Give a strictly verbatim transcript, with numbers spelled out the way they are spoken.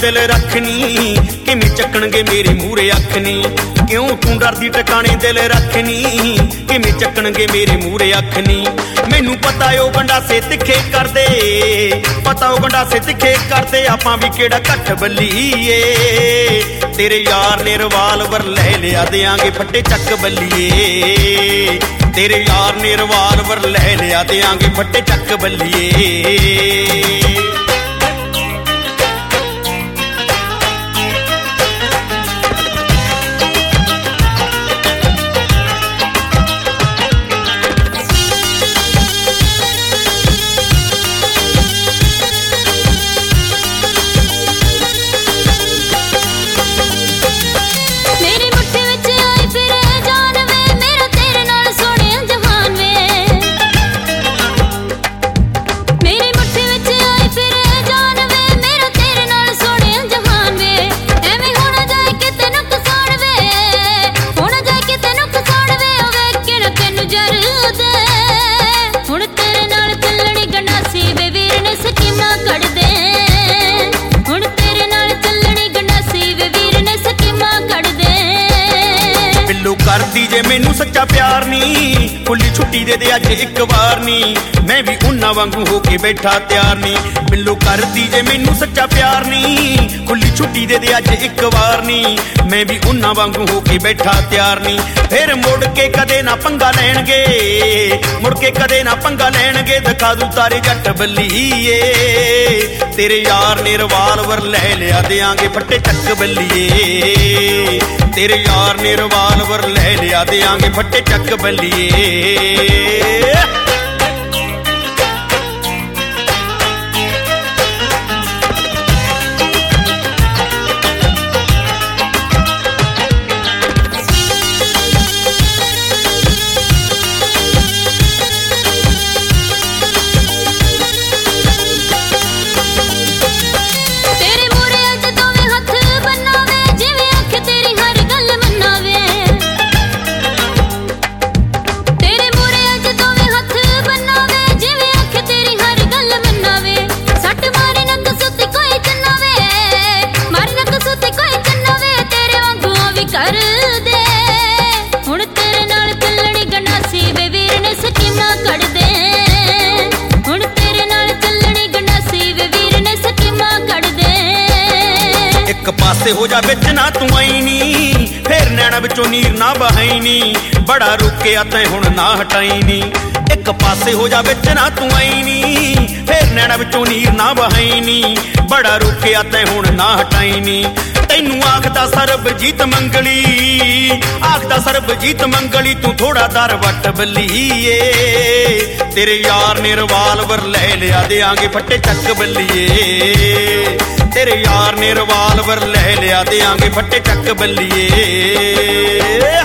दिल रखनी, किवें चक्कणगे मेरे मूहरे अख नी। क्यों तू डरदी टकाने दिल रखनी, किवें चक्कणगे मेरे मूहरे अख नी। मैनू पता ओ गंडासे तिखे करदे, पता ओ गंडासे तिखे करदे, आपां भी किहड़ा घट बल्लीए। तेरे यार ने रिवाल्वर लै लिया, देआंगे फट्टे चक बल्लीए। तेरे यार ने रिवाल्वर लै लिया, देआंगे फट्टे चक बल्लीए। करदी जे मैनू सच्चा प्यार नी, खुली छुट्टी दे दे अज एक बार नी। मैं भी उन्हां वांगू हो के बैठा तैयार नी। बिल्लो करदी जे मैनू सच्चा प्यार नी, खुली छुट्टी दे दे अज एक बार नी। मैं भी उन्हां वांगू हो के बैठा तैयार नी। फिर मुड़ के कदे ना पंगा लैणगे, मुड़ के कदे ना पंगा लैणगे, दिखा दू तारे जट बल्लीए। तेरे यार ने रिवाल्वर लै लिया, देआंगे फट्टे चक बल्लीए। तेरे यार ने रिवाल्वर लै लिया, देआंगे फट्टे चक बल्लीए। एक पासे हो जा बिच ना तू आई नी, फिर नैना विचों नीर ना बहाई नी। बड़ा रुकिया तैं हुण ना हटाई नी। एक पासे हो जा बिच ना तू आई नी, फिर नैना विचों नीर ना बहाई नी। बड़ा रुकिया तैं हुण ना हटाई नी। तैनू आखदा सरबजीत मंगली, आखदा सरबजीत मंगली, तू थोड़ा दर वट बल्लीए। तेरे यार ने रिवाल्वर लै लिया, देआंगे फट्टे चक बल्लीए। तेरे यार ने रिवाल्वर लै लिया, देआंगे फट्टे चक बल्लीए।